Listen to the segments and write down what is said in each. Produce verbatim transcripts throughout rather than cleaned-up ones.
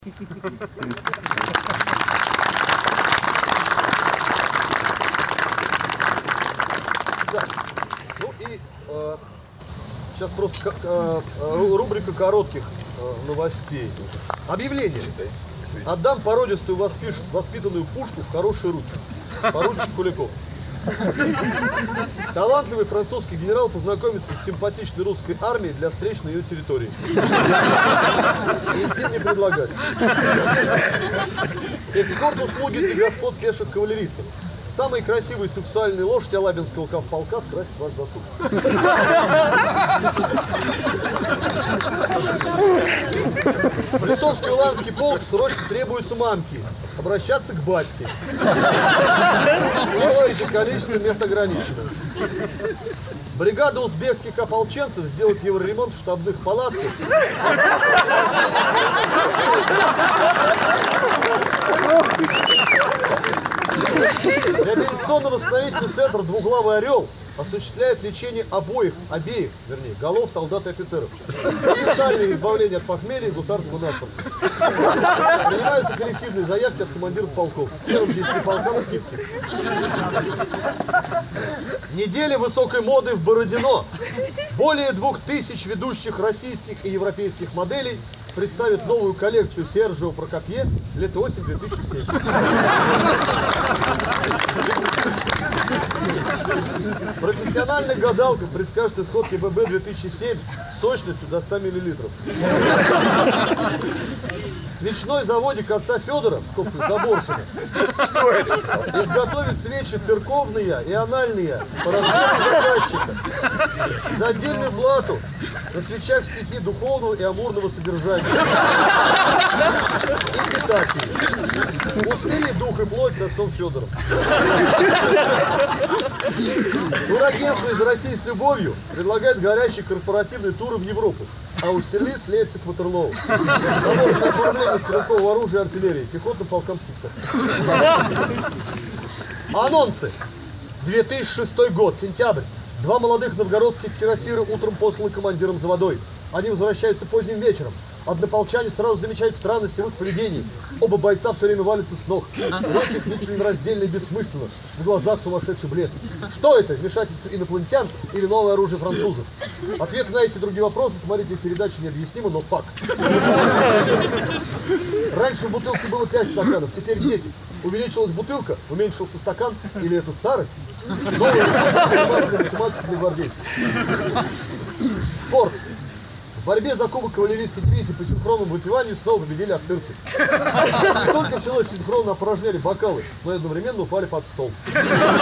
Да. Ну и э, сейчас просто э, рубрика коротких э, новостей. Объявление. Отдам породистую воспитанную пушку в хорошие руки. Поручик Куликов. Талантливый французский генерал познакомится с симпатичной русской армией для встреч на ее территории. Интим не предлагать. Экскорт-услуги для господ пеших кавалеристов. Самые красивые сексуальные лошади Алабинского кавполка скрасит ваш досуг. В Литовский уланский полк срочно требуются мамки. Обращаться к батьке. Условие количество мест ограничено. Бригада узбекских ополченцев сделает евроремонт в штабных палатках. Реабилитационно-восстановительный центр «Двуглавый орел» осуществляет лечение обоих, обеих, вернее, голов солдат и офицеров. Специальное избавление от похмелья и гусарского насморка. Принимаются коллективные заявки от командиров полков. Первым десяти полкам скидки. Неделя высокой моды в Бородино. Более двух тысяч ведущих российских и европейских моделей представит новую коллекцию Сержио Прокопье лет осень две тысячи семь. Профессиональная гадалка предскажет исход КББ две тысячи семь с точностью до ста миллилитров. Свечной заводик отца Федора, сколько Заборсина, изготовит свечи церковные и анальные по размеру заказчика. За отдельную плату на свечах стихи духовного и амурного содержания. И питательные. Усмири дух и плоть с отцом Федором. Турагентство из России с любовью предлагает горящие корпоративные туры в Европу. Аустерлиц, Лейпциг, Ватерлоу. Завод на оформление стрелкового оружия и артиллерии. Пехотным полкам скидка. Анонсы. две тысячи шестой год, сентябрь. Два молодых новгородских кирасира утром посланы командиром за водой. Они возвращаются поздним вечером. Однополчане сразу замечают странности в их поведении. Оба бойца все время валятся с ног. Речь их нечленораздельно и бессмысленно. В глазах сумасшедший блеск. Что это? Вмешательство инопланетян или новое оружие французов? Ответы на эти и другие вопросы смотрите в передаче «Необъяснимо, но факт». Раньше в бутылке было пять стаканов, теперь десять. Увеличилась бутылка, уменьшился стакан, или это старость? Новая математика для гвардейцев. Спорт. В борьбе за кубок кавалерийской дивизии по синхронному выпиванию снова победили ахтырцы. Не только всю ночь синхронно опорожняли бокалы, но и одновременно упали под стол. В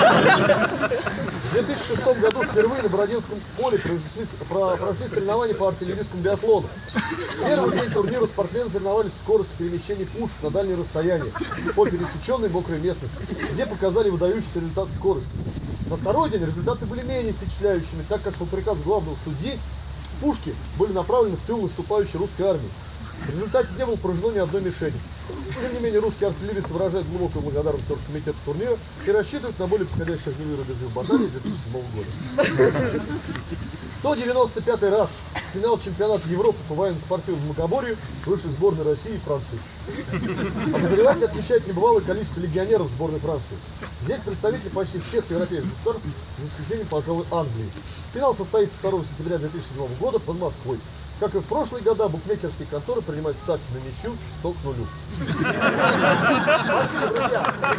две тысячи шестом году впервые на Бородинском поле прошли, прошли соревнования по артиллерийскому биатлону. В первый день турнира спортсмены соревновались в скорости перемещения пушек на дальние расстояния по пересеченной мокрой местности, где показали выдающийся результат скорости. На второй день результаты были менее впечатляющими, так как по приказу главного судьи пушки были направлены в тыл наступающей русской армии. В результате не было поражено ни одной мишени. Тем не менее, русские артиллеристы выражают глубокую благодарность оргкомитету турнира и рассчитывают на более подходящие огневые рубежи в баталии две тысячи седьмого года. сто девяносто пятый раз в финал чемпионата Европы по военно-спортивному многоборью вышли сборные России и Франции. Обозреватель отмечает небывалое количество легионеров сборной Франции. Здесь представители почти всех европейских стран, за исключением, пожалуй, Англии. Финал состоится второго сентября две тысячи седьмого года под Москвой. Как и в прошлые года, букмекерские конторы принимают ставки на ничью сто к нулю. Спасибо, друзья!